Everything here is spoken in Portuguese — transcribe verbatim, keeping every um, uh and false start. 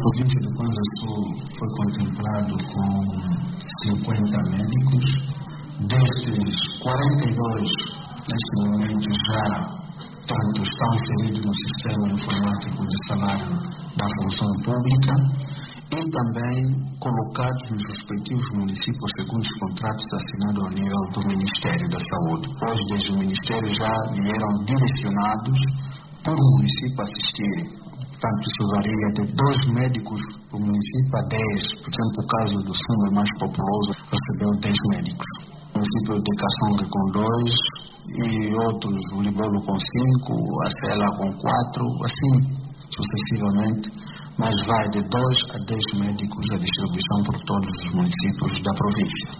província de Kwanza Sul foi contemplado com cinquenta médicos. Destes, quarenta e dois, neste momento, já tanto estão inseridos no sistema informático de salário da função pública e também colocados nos respectivos municípios segundo os contratos assinados ao nível do Ministério da Saúde. Hoje, desde o Ministério, já vieram direcionados por município assistirem. Portanto, isso varia de dois médicos por município a dez. Por exemplo, o caso do Sumo é mais populoso, recebeu dez médicos. O município de Kassonga com dois e outros, o Libolo com cinco, a Sela com quatro, assim sucessivamente. Mas vai de dois a dez médicos a distribuição por todos os municípios da província.